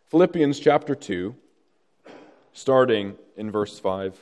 Philippians chapter 2, starting in verse 5.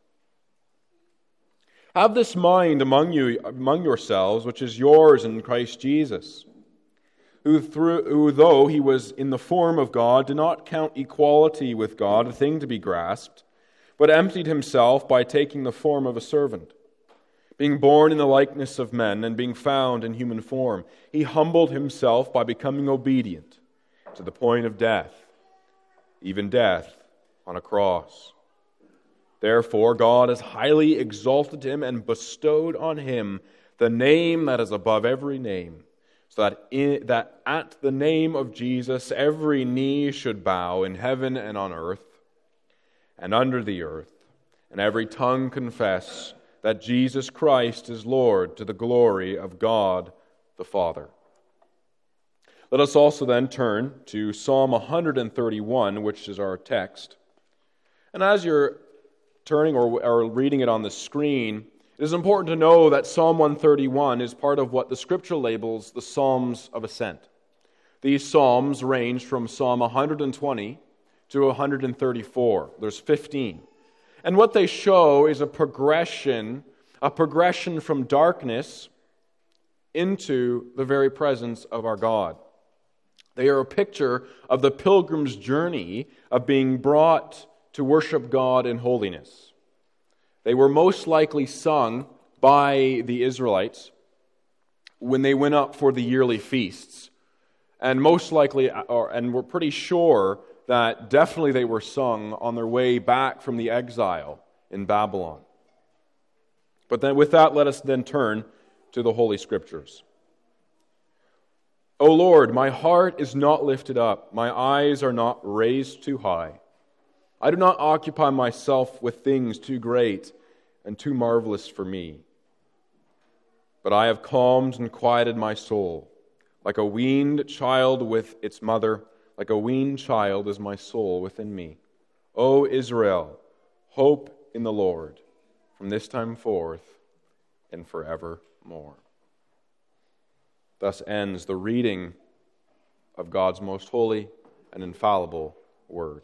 Have this mind among yourselves, which is yours in Christ Jesus, who though he was in the form of God, did not count equality with God a thing to be grasped, but emptied himself by taking the form of a servant. Being born in the likeness of men and being found in human form, he humbled himself by becoming obedient to the point of death, even death on a cross. Therefore, God has highly exalted him and bestowed on him the name that is above every name, so that at the name of Jesus every knee should bow in heaven and on earth and under the earth, and every tongue confess that Jesus Christ is Lord, to the glory of God the Father. Let us also then turn to Psalm 131, which is our text. And as you're turning or reading it on the screen, it is important to know that Psalm 131 is part of what the Scripture labels the Psalms of Ascent. These psalms range from Psalm 120 to 134. There's 15. And what they show is a progression from darkness into the very presence of our God. They are a picture of the pilgrim's journey of being brought to worship God in holiness. They were most likely sung by the Israelites when they went up for the yearly feasts. And most likely, and we're pretty sure that definitely they were sung on their way back from the exile in Babylon. But then with that, let us then turn to the Holy Scriptures. O Lord, my heart is not lifted up, my eyes are not raised too high. I do not occupy myself with things too great and too marvelous for me. But I have calmed and quieted my soul. Like a weaned child with its mother, like a weaned child is my soul within me. O Israel, hope in the Lord, from this time forth and forevermore. Thus ends the reading of God's most holy and infallible word.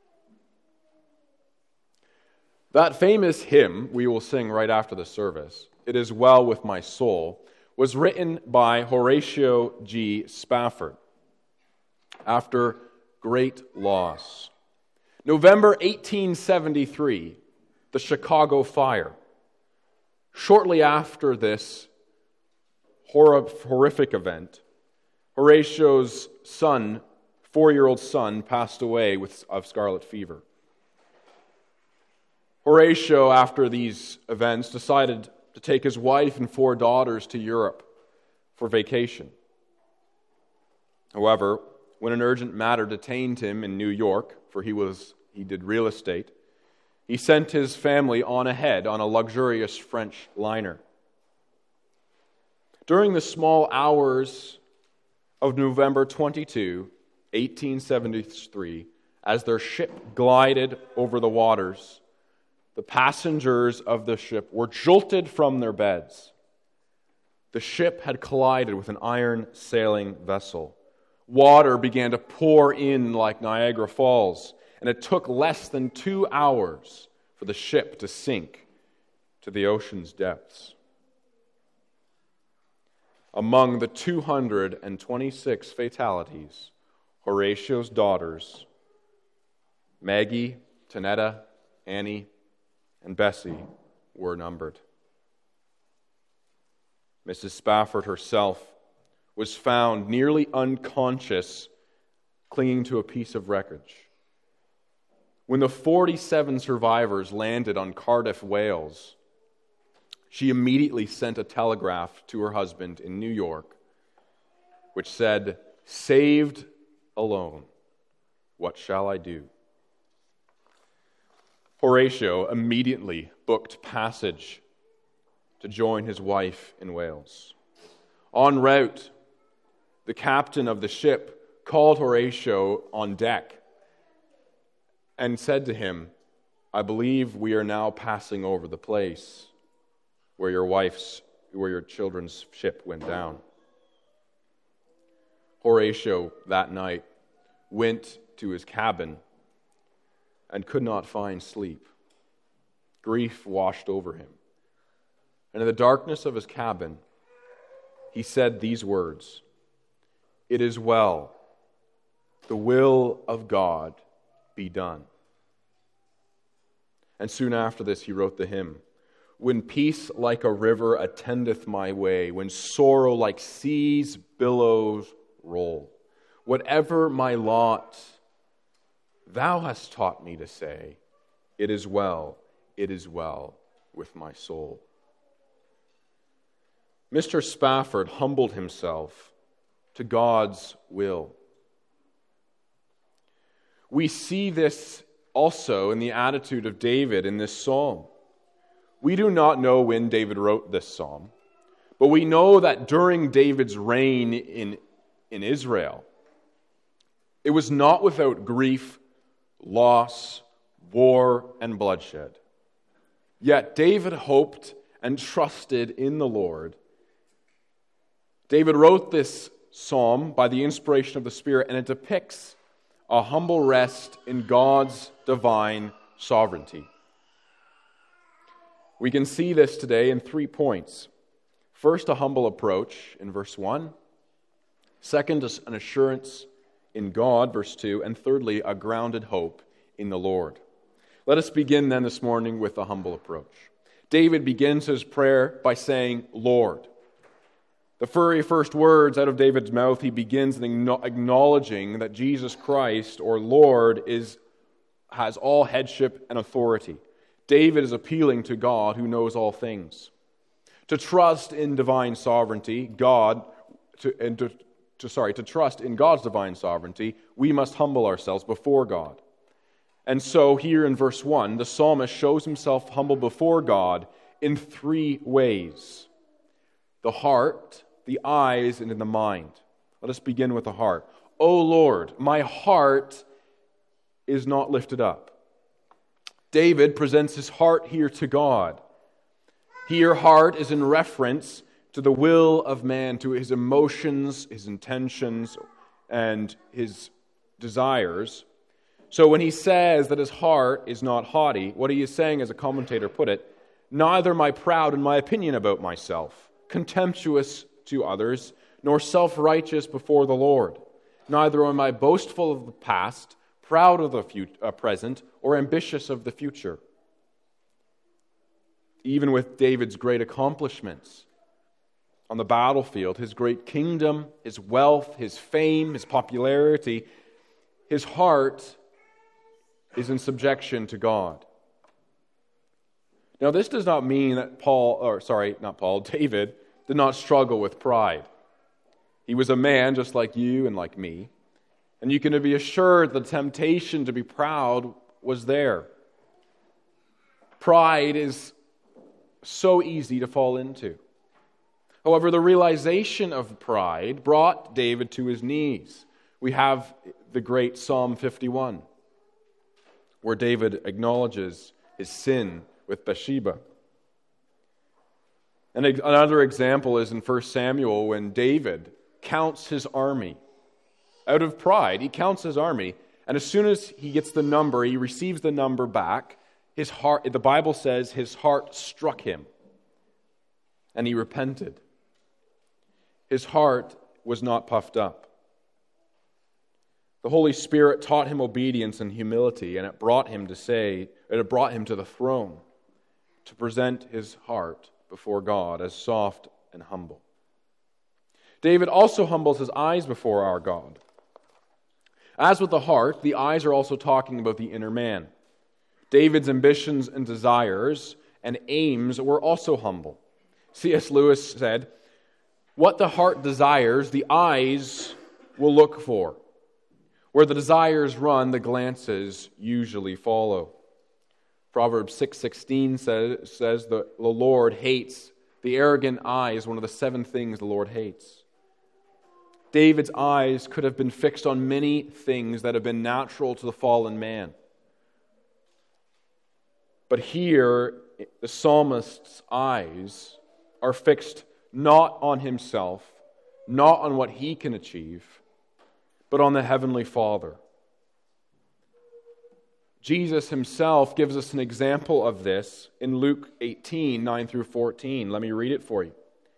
That famous hymn we will sing right after the service, "It Is Well With My Soul," was written by Horatio G. Spafford after great loss. November 1873, the Chicago fire. Shortly after this horrific event, Horatio's son, 4-year-old son, passed away of scarlet fever. Horatio, after these events, decided to take his wife and 4 daughters to Europe for vacation. However, when an urgent matter detained him in New York, for he did real estate, he sent his family on ahead on a luxurious French liner. During the small hours of November 22, 1873, as their ship glided over the waters, the passengers of the ship were jolted from their beds. The ship had collided with an iron sailing vessel. Water began to pour in like Niagara Falls, and it took less than 2 hours for the ship to sink to the ocean's depths. Among the 226 fatalities, Horatio's daughters, Maggie, Tanetta, Annie, and Bessie, were numbered. Mrs. Spafford herself was found nearly unconscious, clinging to a piece of wreckage. When the 47 survivors landed on Cardiff, Wales, she immediately sent a telegraph to her husband in New York, which said, "Saved alone, what shall I do?" Horatio immediately booked passage to join his wife in Wales. En route, the captain of the ship called Horatio on deck and said to him, "I believe we are now passing over the place where your children's ship went down." Horatio that night went to his cabin and could not find sleep. Grief washed over him. And in the darkness of his cabin, he said these words, "It is well, the will of God be done." And soon after this, he wrote the hymn, "When peace like a river attendeth my way, when sorrow like seas billows roll, whatever my lot, thou hast taught me to say, it is well with my soul." Mr. Spafford humbled himself to God's will. We see this also in the attitude of David in this psalm. We do not know when David wrote this psalm, but we know that during David's reign in Israel, it was not without grief, loss, war, and bloodshed. Yet David hoped and trusted in the Lord. David wrote this psalm by the inspiration of the Spirit, and it depicts a humble rest in God's divine sovereignty. We can see this today in 3 points. First, a humble approach in verse 1. Second, an assurance in God, verse 2. And thirdly, a grounded hope in the Lord. Let us begin then this morning with a humble approach. David begins his prayer by saying, "Lord." The very first words out of David's mouth, he begins acknowledging that Jesus Christ, or Lord, has all headship and authority. David is appealing to God who knows all things. To trust in divine sovereignty, to trust in God's divine sovereignty, we must humble ourselves before God. And so here in verse 1, the psalmist shows himself humble before God in 3 ways: the heart, the eyes, and in the mind. Let us begin with the heart. "O Lord, my heart is not lifted up." David presents his heart here to God. Here, heart is in reference to the will of man, to his emotions, his intentions, and his desires. So when he says that his heart is not haughty, what he is saying, as a commentator put it, "Neither am I proud in my opinion about myself, contemptuous to others, nor self-righteous before the Lord. Neither am I boastful of the past, proud of the present, or ambitious of the future." Even with David's great accomplishments on the battlefield, his great kingdom, his wealth, his fame, his popularity, his heart is in subjection to God. Now, this does not mean that David did not struggle with pride. He was a man just like you and like me, and you can be assured the temptation to be proud was there. Pride is so easy to fall into. However, the realization of pride brought David to his knees. We have the great Psalm 51, where David acknowledges his sin with Bathsheba. And another example is in 1 Samuel, when David counts his army. Out of pride, he counts his army, and as soon as he gets the number, he receives the number back, his heart, the Bible says, his heart struck him, and he repented. His heart was not puffed up. The Holy Spirit taught him obedience and humility, and it brought him to the throne to present his heart before God as soft and humble. David also humbles his eyes before our God. As with the heart, the eyes are also talking about the inner man. David's ambitions and desires and aims were also humble. C.S. Lewis said, "What the heart desires, the eyes will look for. Where the desires run, the glances usually follow." Proverbs 6:16 says the Lord hates the arrogant eye is one of the 7 things the Lord hates. David's eyes could have been fixed on many things that have been natural to the fallen man. But here, the psalmist's eyes are fixed not on himself, not on what he can achieve, but on the Heavenly Father. Jesus himself gives us an example of this in Luke 18, 9 through 14. Let me read it for you.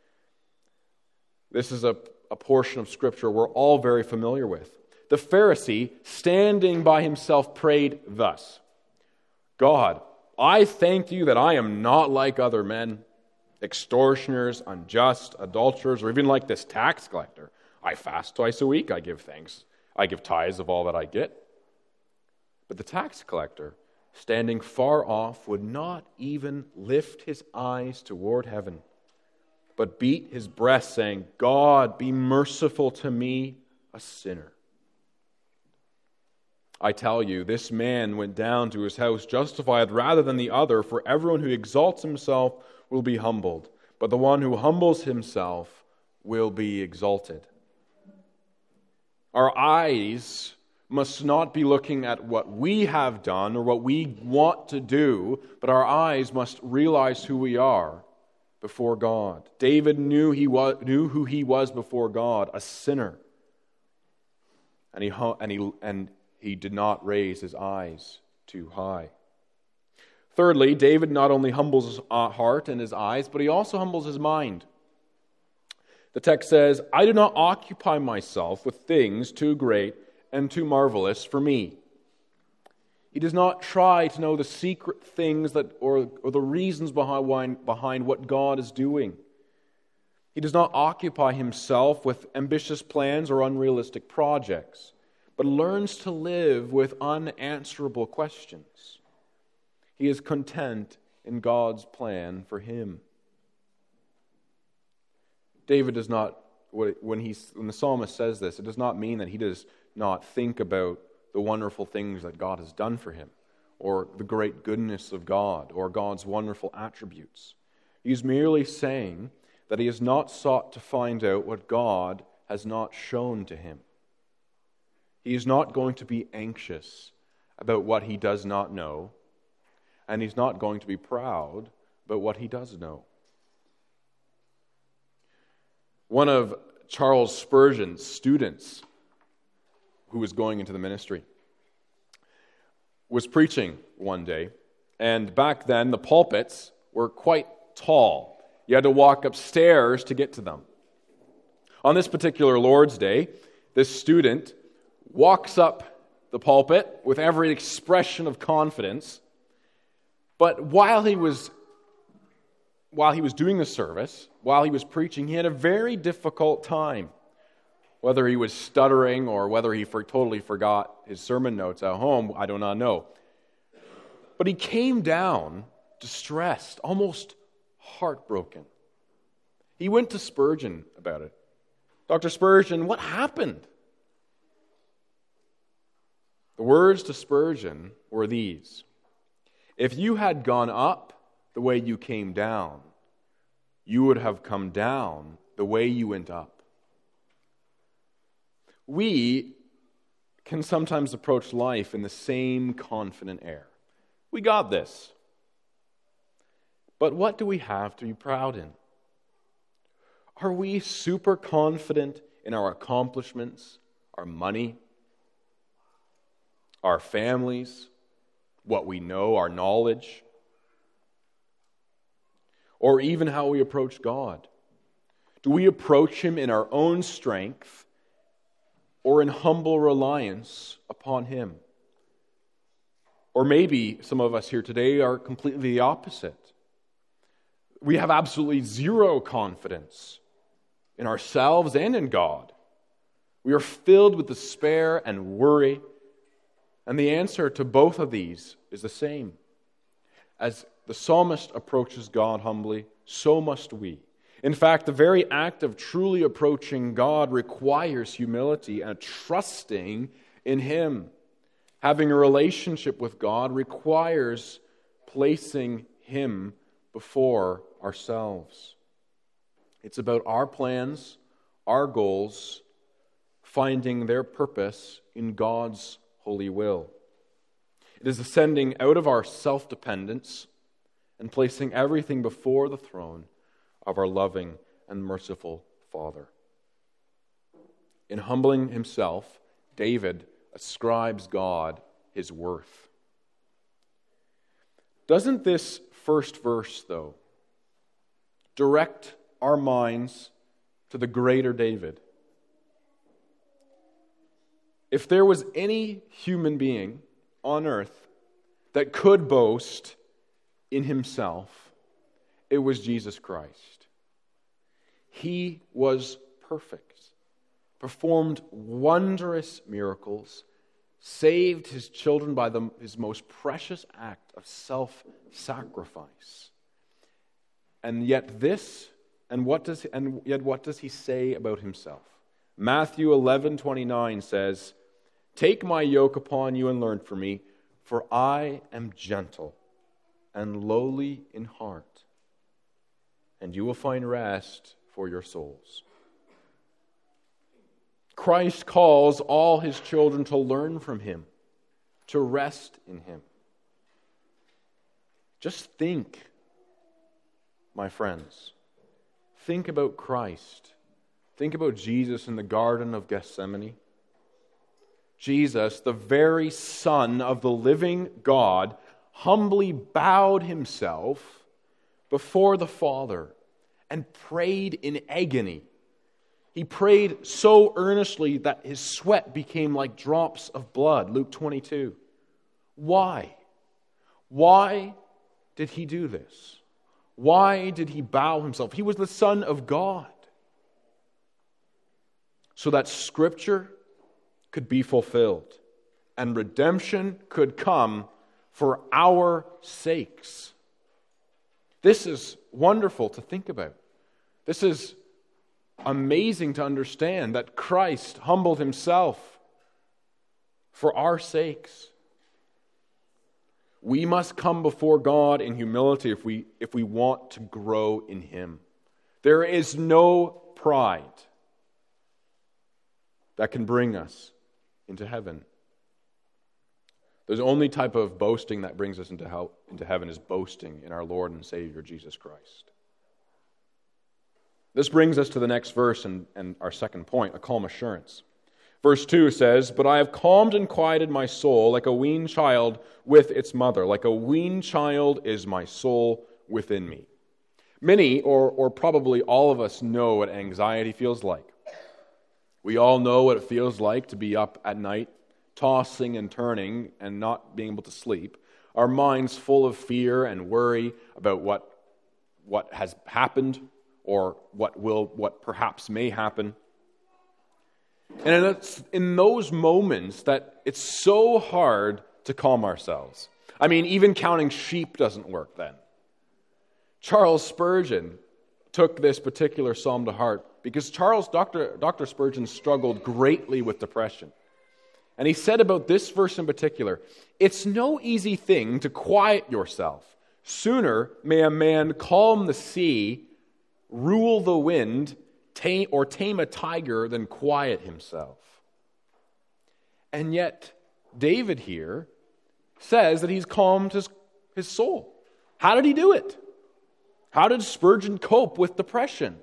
This is a portion of Scripture we're all very familiar with. The Pharisee, standing by himself, prayed thus: God, I thank you that I am not like other men, extortioners, unjust, adulterers, or even like this tax collector. I fast twice a week, I give thanks. I give tithes of all that I get. But the tax collector, standing far off, would not even lift his eyes toward heaven, but beat his breast, saying, God, be merciful to me, a sinner. I tell you, this man went down to his house justified rather than the other, for everyone who exalts himself will be humbled, but the one who humbles himself will be exalted. Our eyes must not be looking at what we have done or what we want to do, but our eyes must realize who we are before God. David knew who he was before God, a sinner, and he did not raise his eyes too high. Thirdly, David not only humbles his heart and his eyes, but he also humbles his mind. The text says, I do not occupy myself with things too great and too marvelous for me. He does not try to know the secret things or the reasons behind what God is doing. He does not occupy himself with ambitious plans or unrealistic projects, but learns to live with unanswerable questions. He is content in God's plan for him. David does not, when the psalmist says this, it does not mean that he does not think about the wonderful things that God has done for him, or the great goodness of God, or God's wonderful attributes. He's merely saying that he has not sought to find out what God has not shown to him. He is not going to be anxious about what he does not know, and he's not going to be proud about what he does know. One of Charles Spurgeon's students, who was going into the ministry, was preaching one day, and back then the pulpits were quite tall. You had to walk upstairs to get to them. On this particular Lord's Day, this student walks up the pulpit with every expression of confidence, but while he was doing the service, while he was preaching, he had a very difficult time. Whether he was stuttering or whether he totally forgot his sermon notes at home, I do not know. But he came down distressed, almost heartbroken. He went to Spurgeon about it. Dr. Spurgeon, what happened? The words to Spurgeon were these: if you had gone up the way you came down, you would have come down the way you went up. We can sometimes approach life in the same confident air. We got this. But what do we have to be proud in? Are we super confident in our accomplishments, our money, our families, what we know, our knowledge, or even how we approach God? Do we approach Him in our own strength or in humble reliance upon Him? Or maybe some of us here today are completely the opposite. We have absolutely zero confidence in ourselves and in God. We are filled with despair and worry. And the answer to both of these is the same. As the psalmist approaches God humbly, so must we. In fact, the very act of truly approaching God requires humility and trusting in Him. Having a relationship with God requires placing Him before ourselves. It's about our plans, our goals, finding their purpose in God's holy will. It is ascending out of our self-dependence and placing everything before the throne of our loving and merciful Father. In humbling himself, David ascribes God his worth. Doesn't this first verse, though, direct our minds to the greater David? If there was any human being on earth that could boast in himself, it was Jesus Christ. He was perfect, performed wondrous miracles, saved his children by his most precious act of self-sacrifice. And yet what does he say about himself? Matthew 11:29 says, "Take my yoke upon you and learn from me, for I am gentle and lowly in heart, and you will find rest for your souls." Christ calls all his children to learn from him, to rest in him. Just think, my friends. Think about Christ. Think about Jesus in the Garden of Gethsemane. Jesus, the very Son of the living God, humbly bowed himself before the Father and prayed in agony. He prayed so earnestly that his sweat became like drops of blood, Luke 22. Why? Why did he do this? Why did he bow himself? He was the Son of God. So that Scripture could be fulfilled and redemption could come for our sakes. This is wonderful to think about. This is amazing to understand that Christ humbled himself for our sakes. We must come before God in humility if we want to grow in him. There is no pride that can bring us into heaven. The only type of boasting that brings us into heaven is boasting in our Lord and Savior Jesus Christ. This brings us to the next verse and our second point, a calm assurance. Verse 2 says, "But I have calmed and quieted my soul like a weaned child with its mother. Like a weaned child is my soul within me." Many, or probably all of us, know what anxiety feels like. We all know what it feels like to be up at night, tossing and turning and not being able to sleep. Our minds full of fear and worry about what has happened or what perhaps may happen. And it's in those moments that it's so hard to calm ourselves. I mean, even counting sheep doesn't work then. Charles Spurgeon took this particular psalm to heart because Dr. Spurgeon struggled greatly with depression. And he said about this verse in particular, "It's no easy thing to quiet yourself. Sooner may a man calm the sea, rule the wind, tame a tiger than quiet himself." And yet, David here says that he's calmed his soul. How did he do it? How did Spurgeon cope with depression?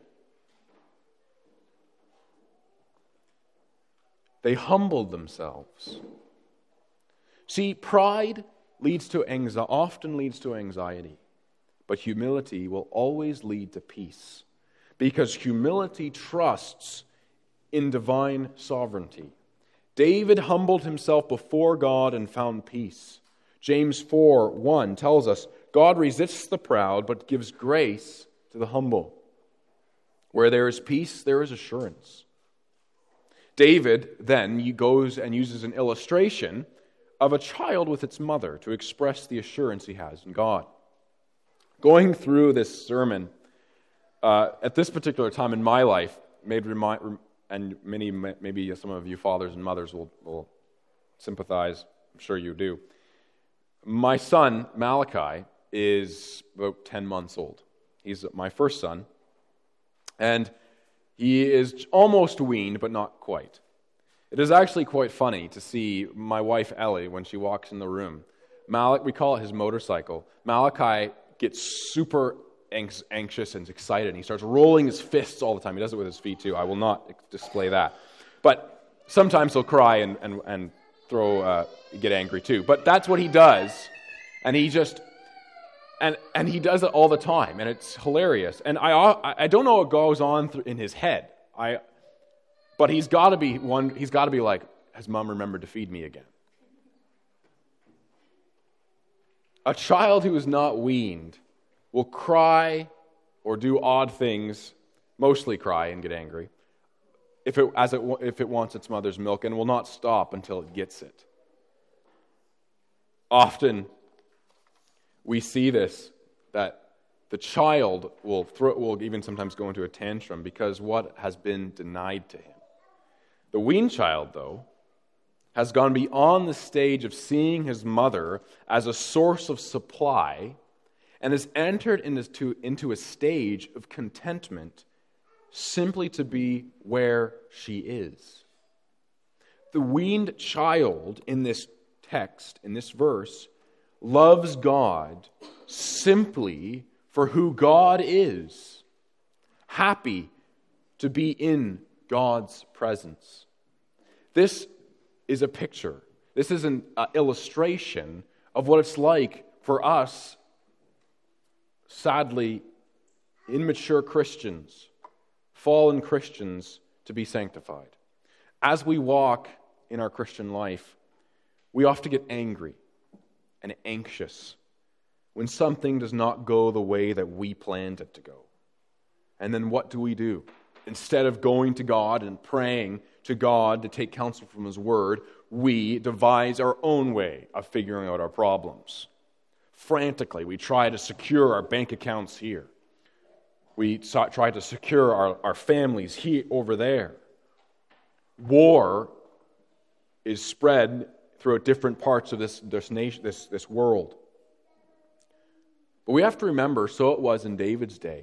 They humbled themselves. See, pride often leads to anxiety, but humility will always lead to peace, because humility trusts in divine sovereignty. David humbled himself before God and found peace. James 4:1 tells us, "God resists the proud, but gives grace to the humble." Where there is peace, there is assurance. David then goes and uses an illustration of a child with its mother to express the assurance he has in God. Going through this sermon at this particular time in my life and maybe some of you fathers and mothers will sympathize. I'm sure you do. My son Malachi is about 10 months old. He's my first son, and he is almost weaned, but not quite. It is actually quite funny to see my wife Ellie when she walks in the room. We call it his motorcycle. Malachi gets super anxious and excited, and he starts rolling his fists all the time. He does it with his feet too. I will not display that. But sometimes he'll cry and get angry too. But that's what he does. And And he does it all the time, and it's hilarious. And I don't know what goes on in his head. But he's got to be like, has Mom remembered to feed me again? A child who is not weaned will cry or do odd things, mostly cry and get angry, if it wants its mother's milk, and will not stop until it gets it. Often we see this, that the child will even sometimes go into a tantrum because what has been denied to him. The weaned child, though, has gone beyond the stage of seeing his mother as a source of supply and has entered into a stage of contentment simply to be where she is. The weaned child in this text, in this verse, loves God simply for who God is, happy to be in God's presence. This is a picture. This is an illustration of what it's like for us, sadly, immature Christians, fallen Christians, to be sanctified. As we walk in our Christian life, we often get angry and anxious when something does not go the way that we planned it to go. And then what do? Instead of going to God and praying to God to take counsel from His Word, we devise our own way of figuring out our problems. Frantically, we try to secure our bank accounts here. We try to secure our families here, over there. War is spread throughout different parts of this nation, this world. But we have to remember, so it was in David's day.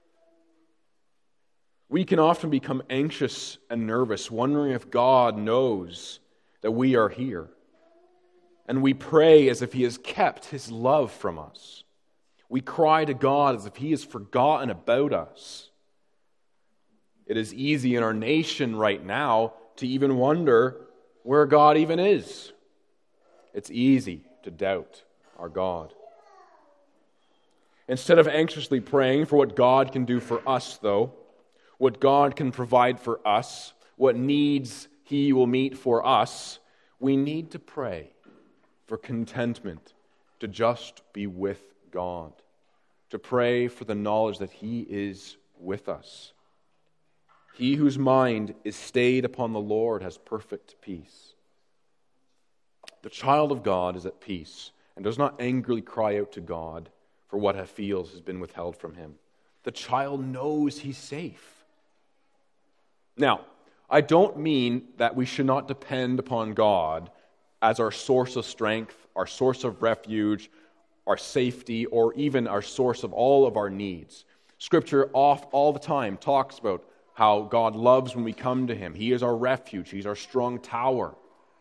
We can often become anxious and nervous, wondering if God knows that we are here. And we pray as if He has kept His love from us. We cry to God as if He has forgotten about us. It is easy in our nation right now to even wonder where God even is. It's easy to doubt our God. Instead of anxiously praying for what God can do for us, though, what God can provide for us, what needs He will meet for us, we need to pray for contentment, to just be with God, to pray for the knowledge that He is with us. He whose mind is stayed upon the Lord has perfect peace. The child of God is at peace and does not angrily cry out to God for what he feels has been withheld from him. The child knows he's safe. Now, I don't mean that we should not depend upon God as our source of strength, our source of refuge, our safety, or even our source of all of our needs. Scripture all the time talks about how God loves when we come to Him. He is our refuge. He's our strong tower.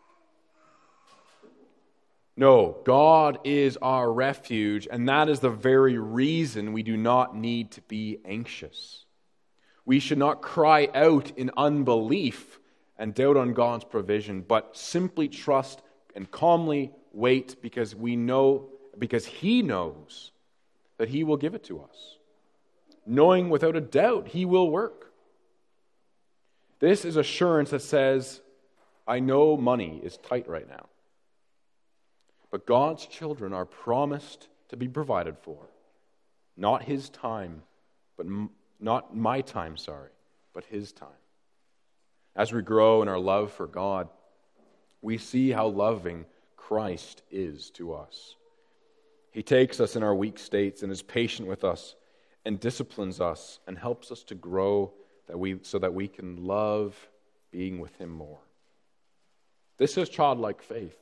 No, God is our refuge, and that is the very reason we do not need to be anxious. We should not cry out in unbelief and doubt on God's provision, but simply trust and calmly wait because He knows that He will give it to us. Knowing without a doubt He will work. This is assurance that says, I know money is tight right now. But God's children are promised to be provided for. Not His time, but not my time, but His time. As we grow in our love for God, we see how loving Christ is to us. He takes us in our weak states and is patient with us and disciplines us and helps us to grow so that we can love being with Him more. This is childlike faith.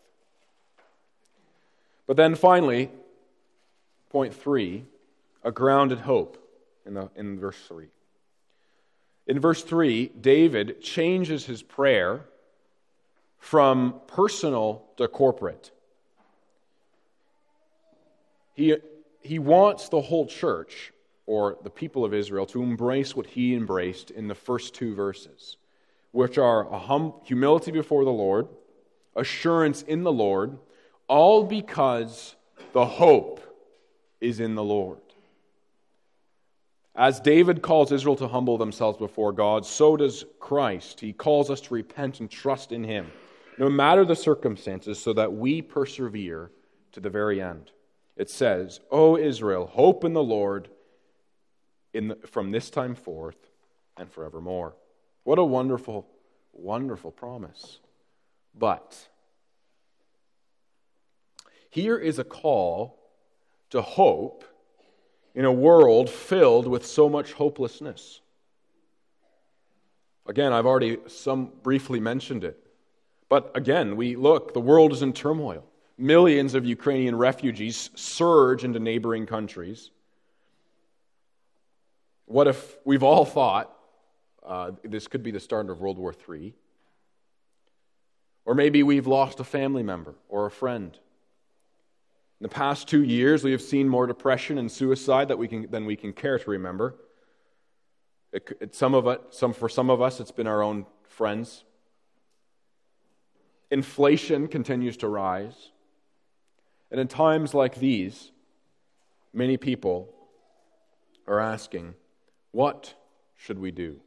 But then finally, point 3, a grounded hope in verse 3. In verse 3, David changes his prayer from personal to corporate. He wants the whole church, or the people of Israel, to embrace what he embraced in the first 2 verses, which are humility before the Lord, assurance in the Lord, all because the hope is in the Lord. As David calls Israel to humble themselves before God, so does Christ. He calls us to repent and trust in Him, no matter the circumstances, so that we persevere to the very end. It says, O Israel, hope in the Lord from this time forth and forevermore. What a wonderful, wonderful promise. But here is a call to hope in a world filled with so much hopelessness. Again, I've already briefly mentioned it. But again, the world is in turmoil. Millions of Ukrainian refugees surge into neighboring countries. What if we've all thought this could be the start of World War III? Or maybe we've lost a family member or a friend. In the past 2 years, we have seen more depression and suicide than we can care to remember. For some of us, it's been our own friends. Inflation continues to rise. And in times like these, many people are asking, what should we do?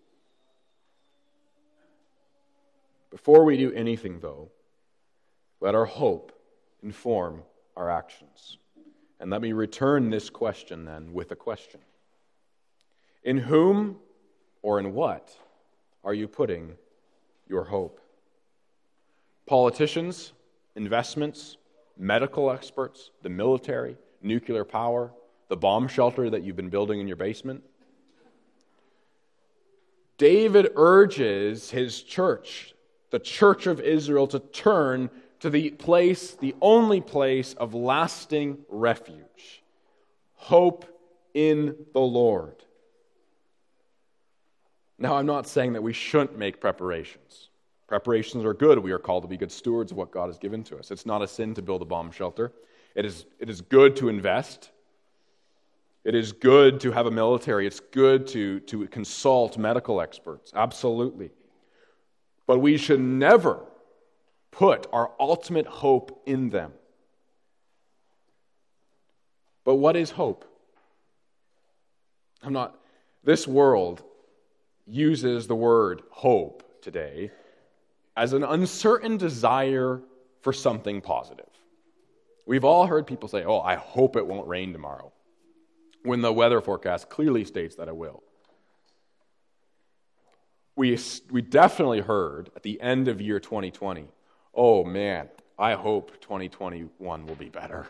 Before we do anything, though, let our hope inform our actions. And let me return this question then with a question. In whom or in what are you putting your hope? Politicians, investments, medical experts, the military, nuclear power, the bomb shelter that you've been building in your basement? David urges his church, the church of Israel, to turn to the only place of lasting refuge. Hope in the Lord. Now, I'm not saying that we shouldn't make preparations. Preparations are good. We are called to be good stewards of what God has given to us. It's not a sin to build a bomb shelter. It is good to invest. It is good to have a military. It's good to consult medical experts. Absolutely. But we should never put our ultimate hope in them. But what is hope? This world uses the word hope today as an uncertain desire for something positive. We've all heard people say, I hope it won't rain tomorrow, when the weather forecast clearly states that it will. We definitely heard at the end of year 2020, oh man, I hope 2021 will be better.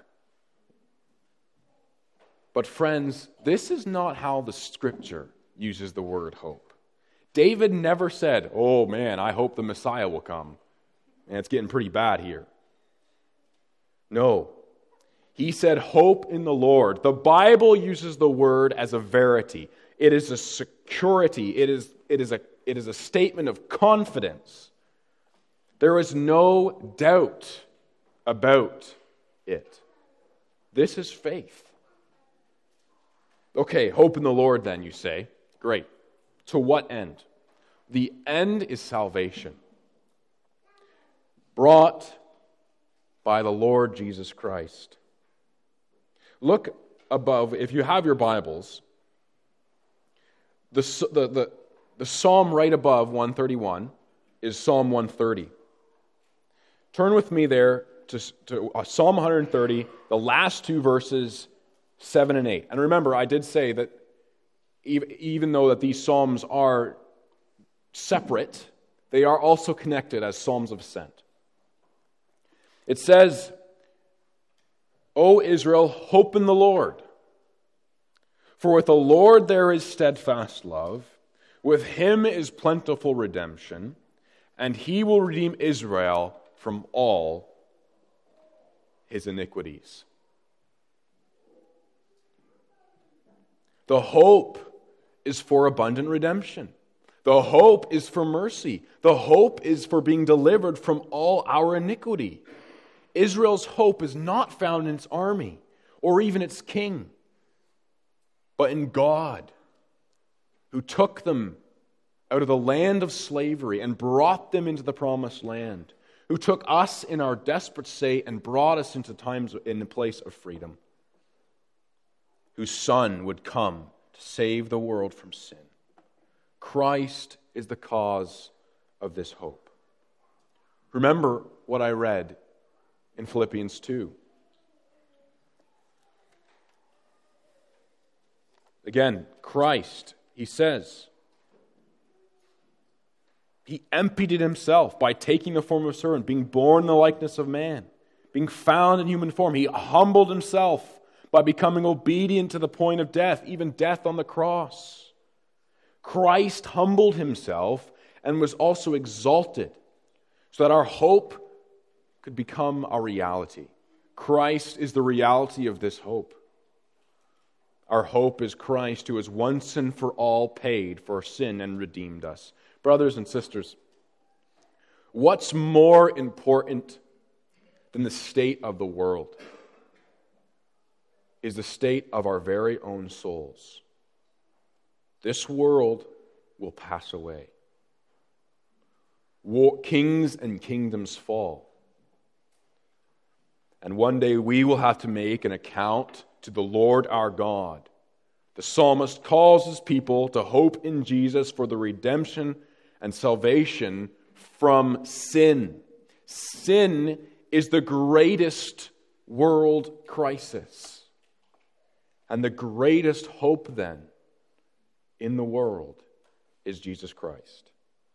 But friends, this is not how the Scripture uses the word hope. David never said, oh man, I hope the Messiah will come. And it's getting pretty bad here. No. He said, hope in the Lord. The Bible uses the word as a verity. It is a security. It is a statement of confidence. There is no doubt about it. This is faith. Okay, hope in the Lord then, you say. Great. To what end? The end is salvation, brought by the Lord Jesus Christ. Look above, if you have your Bibles, the psalm right above 131 is Psalm 130. Turn with me there to Psalm 130, the last two verses, 7 and 8. And remember, I did say that even though that these psalms are separate, they are also connected as psalms of ascent. It says, O Israel, hope in the Lord. For with the Lord there is steadfast love, with him is plentiful redemption, and he will redeem Israel from all his iniquities. The hope is for abundant redemption. The hope is for mercy. The hope is for being delivered from all our iniquity. Israel's hope is not found in its army or even its king, but in God, who took them out of the land of slavery and brought them into the promised land, who took us in our desperate state and brought us into times in the place of freedom. whose Son would come to save the world from sin. Christ is the cause of this hope. Remember what I read in Philippians 2. Again, Christ, he says, he emptied himself by taking the form of a servant, being born in the likeness of man, being found in human form. He humbled himself by becoming obedient to the point of death, even death on the cross. Christ humbled himself and was also exalted so that our hope could become a reality. Christ is the reality of this hope. Our hope is Christ, who has once and for all paid for sin and redeemed us. Brothers and sisters, what's more important than the state of the world is the state of our very own souls. This world will pass away. Kings and kingdoms fall. And one day we will have to make an account to the Lord our God. The psalmist calls his people to hope in Jesus for the redemption and salvation from sin. Sin is the greatest world crisis. And the greatest hope then in the world is Jesus Christ.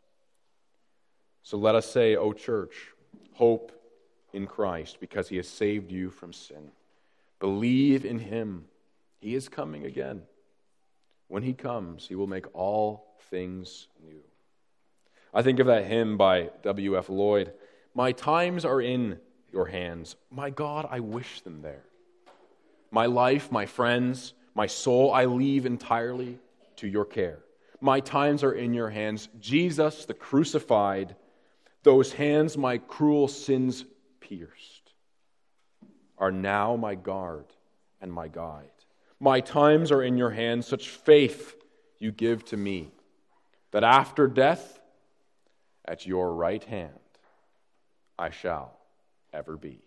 So let us say, O church, hope in Christ because he has saved you from sin. Believe in him. He is coming again. When he comes, he will make all things new. I think of that hymn by W.F. Lloyd. My times are in your hands. My God, I wish them there. My life, my friends, my soul, I leave entirely to your care. My times are in your hands. Jesus, the crucified, those hands my cruel sins pierced, are now my guard and my guide. My times are in your hands. Such faith you give to me, that after death, at your right hand, I shall ever be.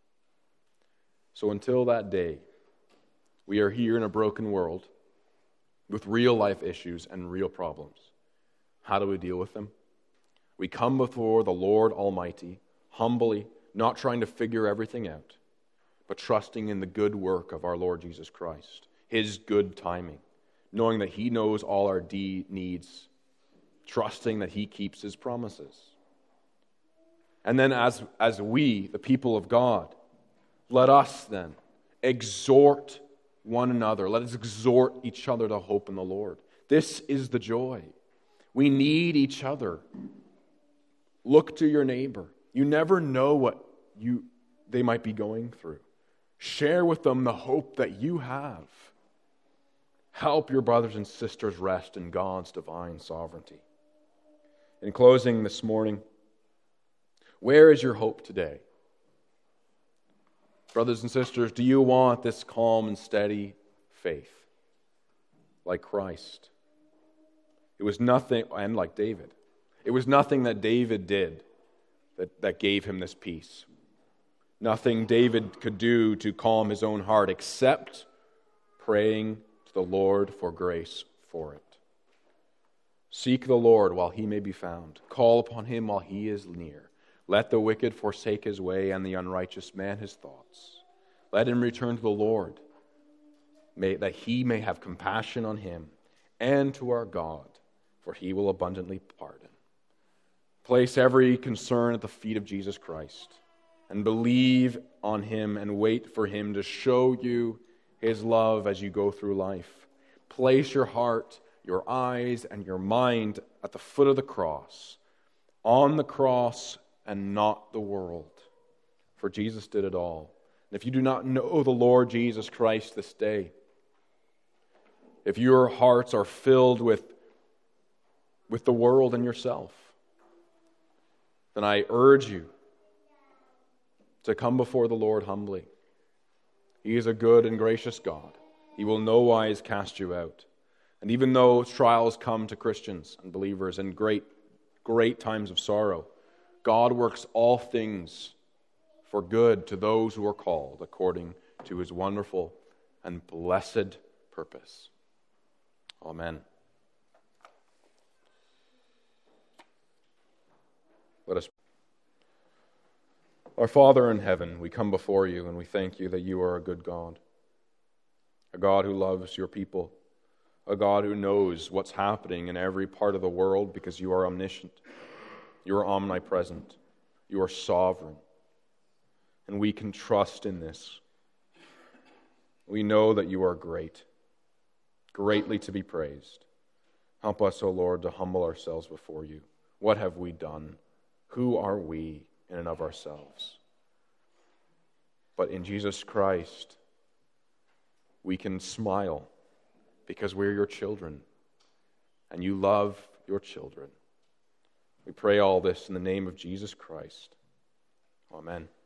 So until that day, we are here in a broken world with real life issues and real problems. How do we deal with them? We come before the Lord Almighty, humbly, not trying to figure everything out, but trusting in the good work of our Lord Jesus Christ, his good timing, knowing that he knows all our needs, trusting that he keeps his promises. And then as we, the people of God, let us then exhort one another. Let us exhort each other to hope in the Lord. This is the joy. We need each other. Look to your neighbor. You never know what they might be going through. Share with them the hope that you have. Help your brothers and sisters rest in God's divine sovereignty. In closing this morning, where is your hope today? Brothers and sisters, do you want this calm and steady faith like Christ? It was nothing, and like David, it was nothing that David did that gave him this peace. Nothing David could do to calm his own heart except praying to the Lord for grace for it. Seek the Lord while he may be found. Call upon him while he is near. Let the wicked forsake his way and the unrighteous man his thoughts. Let him return to the Lord, that he may have compassion on him, and to our God, for he will abundantly pardon. Place every concern at the feet of Jesus Christ, and believe on him and wait for him to show you his love as you go through life. Place your heart, your eyes, and your mind at the foot of the cross, on the cross and not the world. For Jesus did it all. And if you do not know the Lord Jesus Christ this day, if your hearts are filled with the world and yourself, then I urge you to come before the Lord humbly. He is a good and gracious God. He will no wise cast you out. And even though trials come to Christians and believers in great, great times of sorrow, God works all things for good to those who are called according to his wonderful and blessed purpose. Amen. Let us. Our Father in heaven, we come before you and we thank you that you are a good God, a God who loves your people, a God who knows what's happening in every part of the world because you are omniscient, you are omnipresent, you are sovereign, and we can trust in this. We know that you are great, greatly to be praised. Help us, O Lord, to humble ourselves before you. What have we done? Who are we in and of ourselves? But in Jesus Christ, we can smile because we're your children, and you love your children. We pray all this in the name of Jesus Christ. Amen.